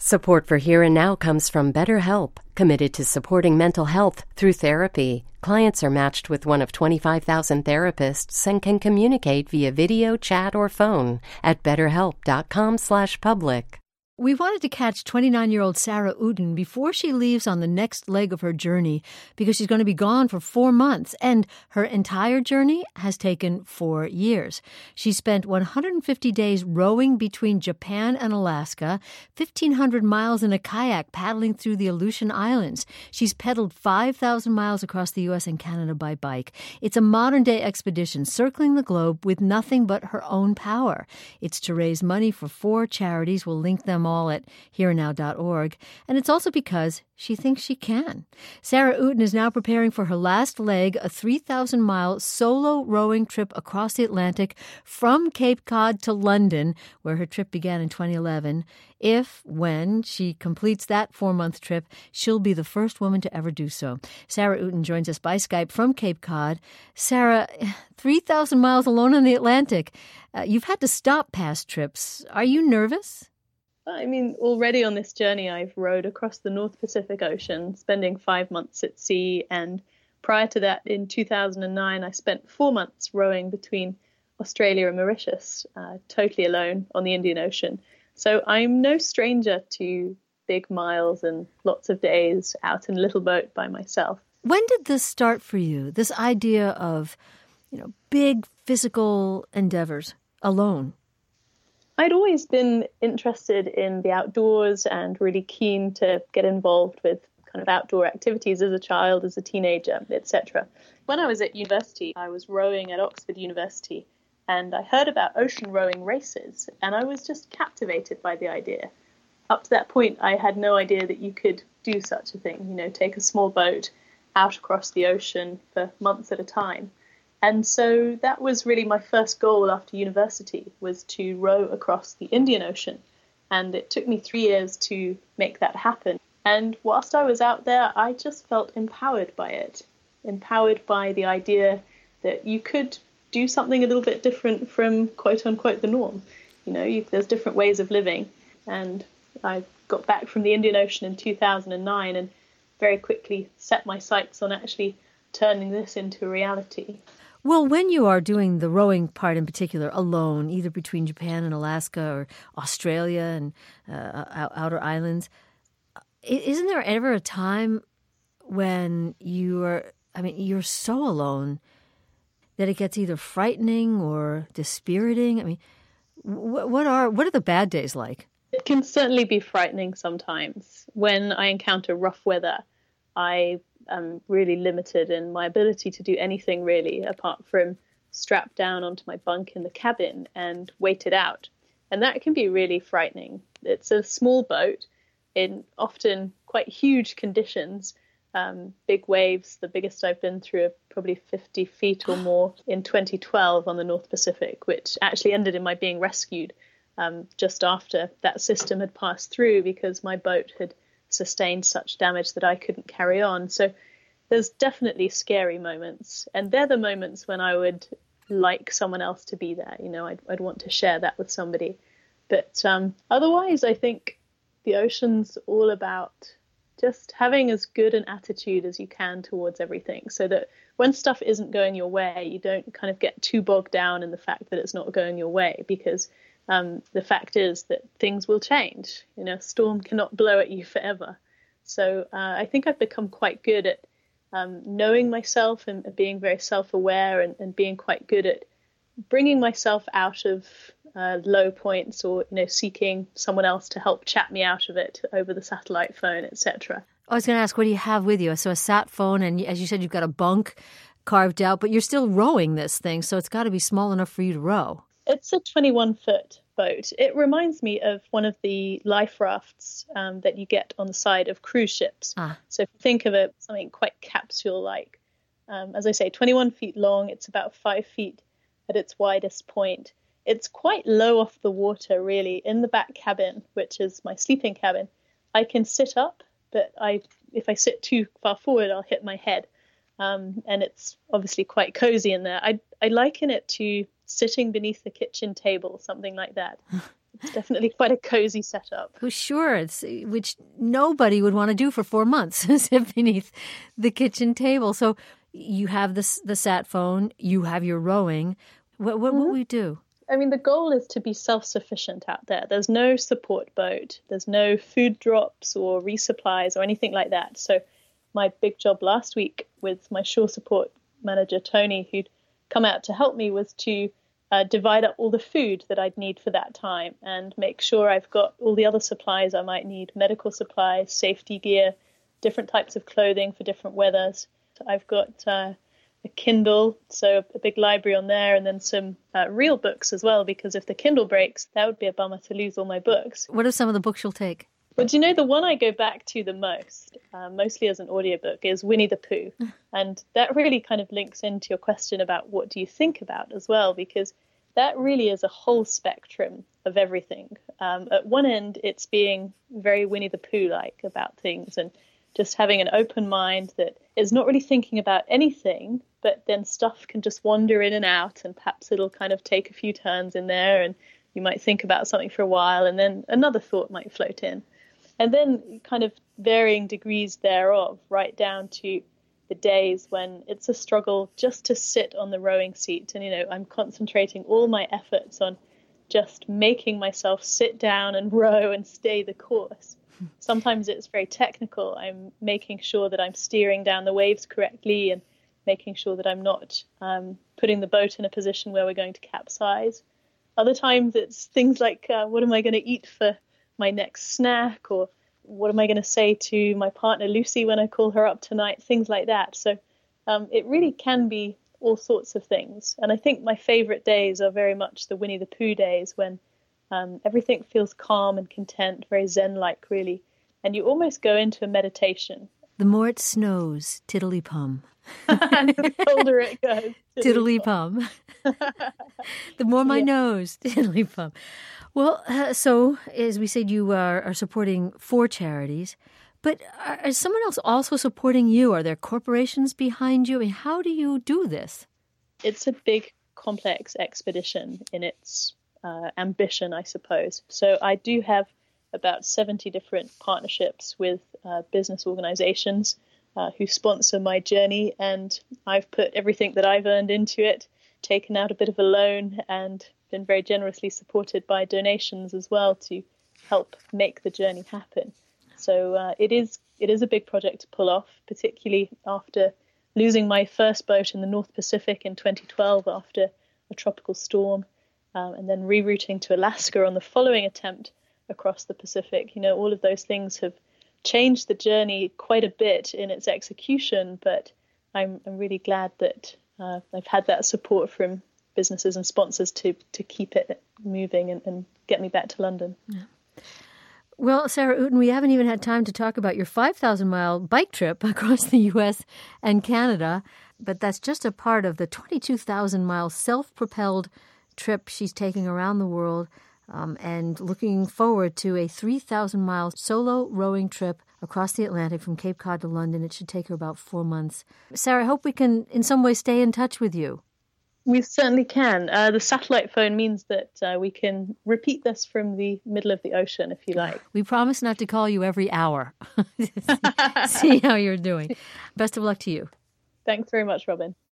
Support for Here and Now comes from BetterHelp, committed to supporting mental health through therapy. Clients are matched with one of 25,000 therapists and can communicate via video, chat, or phone at betterhelp.com/public. We wanted to catch 29-year-old Sarah Uten before she leaves on the next leg of her journey because she's going to be gone for 4 months, and her entire journey has taken 4 years. She spent 150 days rowing between Japan and Alaska, 1,500 miles in a kayak paddling through the Aleutian Islands. She's pedaled 5,000 miles across the U.S. and Canada by bike. It's a modern-day expedition circling the globe with nothing but her own power. It's to raise money for 4 charities. We'll link them all at hereandnow.org. And it's also because she thinks she can. Sarah Uten is now preparing for her last leg, a 3,000-mile solo rowing trip across the Atlantic from Cape Cod to London, where her trip began in 2011. When she completes that 4-month trip, she'll be the first woman to ever do so. Sarah Uten joins us by Skype from Cape Cod. Sarah, 3,000 miles alone on the Atlantic. You've had to stop past trips. Are you nervous? I mean, already on this journey, I've rowed across the North Pacific Ocean, spending 5 months at sea. And prior to that, in 2009, I spent 4 months rowing between Australia and Mauritius, totally alone on the Indian Ocean. So I'm no stranger to big miles and lots of days out in a little boat by myself. When did this start for you, this idea of, big physical endeavors alone? I'd always been interested in the outdoors and really keen to get involved with kind of outdoor activities as a child, as a teenager, etc. When I was at university, I was rowing at Oxford University, and I heard about ocean rowing races, and I was just captivated by the idea. Up to that point, I had no idea that you could do such a thing, take a small boat out across the ocean for months at a time. And so that was really my first goal after university, was to row across the Indian Ocean. And it took me 3 years to make that happen. And whilst I was out there, I just felt empowered by it, empowered by the idea that you could do something a little bit different from, quote unquote, the norm. There's different ways of living. And I got back from the Indian Ocean in 2009 and very quickly set my sights on actually turning this into a reality. Well, when you are doing the rowing part in particular alone, either between Japan and Alaska or Australia and outer islands, isn't there ever a time when you're so alone that it gets either frightening or dispiriting? I mean, what are the bad days like? It can certainly be frightening sometimes. When I encounter rough weather, I'm really limited in my ability to do anything really, apart from strap down onto my bunk in the cabin and wait it out. And that can be really frightening. It's a small boat in often quite huge conditions, big waves. The biggest I've been through are probably 50 feet or more in 2012 on the North Pacific, which actually ended in my being rescued just after that system had passed through because my boat had sustained such damage that I couldn't carry on. So there's definitely scary moments, and they're the moments when I would like someone else to be there. I'd want to share that with somebody. But otherwise, I think the ocean's all about just having as good an attitude as you can towards everything, so that when stuff isn't going your way, you don't kind of get too bogged down in the fact that it's not going your way, because the fact is that things will change. A storm cannot blow at you forever. So I think I've become quite good at knowing myself and being very self-aware and being quite good at bringing myself out of low points, or seeking someone else to help chat me out of it over the satellite phone, etc. I was going to ask, what do you have with you? So a sat phone, and as you said, you've got a bunk carved out, but you're still rowing this thing, so it's got to be small enough for you to row. It's a 21-foot boat. It reminds me of one of the life rafts that you get on the side of cruise ships. So if you think of it, something quite capsule-like. As I say, 21 feet long. It's about 5 feet at its widest point. It's quite low off the water, really. In the back cabin, which is my sleeping cabin, I can sit up, but if I sit too far forward, I'll hit my head. And it's obviously quite cozy in there. I liken it to sitting beneath the kitchen table, something like that. It's definitely quite a cozy setup. Well, sure, which nobody would want to do for 4 months, sit beneath the kitchen table. So you have the sat phone, you have your rowing. What will we do? I mean, the goal is to be self-sufficient out there. There's no support boat. There's no food drops or resupplies or anything like that. So my big job last week with my shore support manager, Tony, who'd come out to help me, was to divide up all the food that I'd need for that time and make sure I've got all the other supplies I might need, medical supplies, safety gear, different types of clothing for different weathers. So I've got a Kindle, so a big library on there, and then some real books as well, because if the Kindle breaks, that would be a bummer to lose all my books. What are some of the books you'll take? But do you know, the one I go back to the most, mostly as an audiobook, is Winnie the Pooh. And that really kind of links into your question about what do you think about as well, because that really is a whole spectrum of everything. At one end, it's being very Winnie the Pooh-like about things and just having an open mind that is not really thinking about anything, but then stuff can just wander in and out, and perhaps it'll kind of take a few turns in there, and you might think about something for a while, and then another thought might float in. And then kind of varying degrees thereof, right down to the days when it's a struggle just to sit on the rowing seat. And, I'm concentrating all my efforts on just making myself sit down and row and stay the course. Sometimes it's very technical. I'm making sure that I'm steering down the waves correctly and making sure that I'm not putting the boat in a position where we're going to capsize. Other times it's things like, what am I going to eat for my next snack, or what am I going to say to my partner Lucy when I call her up tonight, things like that. So it really can be all sorts of things. And I think my favorite days are very much the Winnie the Pooh days, when everything feels calm and content, very zen-like really, and you almost go into a meditation. The more it snows, tiddly-pum. And the colder it goes, tiddly-pum. The more my nose, tiddly-pum. Well, so as we said, you are supporting 4 charities, but is someone else also supporting you? Are there corporations behind you? I mean, how do you do this? It's a big, complex expedition in its ambition, I suppose. So I do have about 70 different partnerships with business organizations who sponsor my journey, and I've put everything that I've earned into it, taken out a bit of a loan, and been very generously supported by donations as well to help make the journey happen. So it is a big project to pull off, particularly after losing my first boat in the North Pacific in 2012 after a tropical storm, and then rerouting to Alaska on the following attempt across the Pacific. All of those things have changed the journey quite a bit in its execution, but I'm really glad that I've had that support from businesses and sponsors to keep it moving and get me back to London. Yeah. Well, Sarah Outen, we haven't even had time to talk about your 5,000-mile bike trip across the U.S. and Canada, but that's just a part of the 22,000-mile self-propelled trip she's taking around the world, and looking forward to a 3,000-mile solo rowing trip across the Atlantic from Cape Cod to London. It should take her about 4 months. Sarah, I hope we can in some way stay in touch with you. We certainly can. The satellite phone means that we can repeat this from the middle of the ocean, if you like. We promise not to call you every hour. See how you're doing. Best of luck to you. Thanks very much, Robin.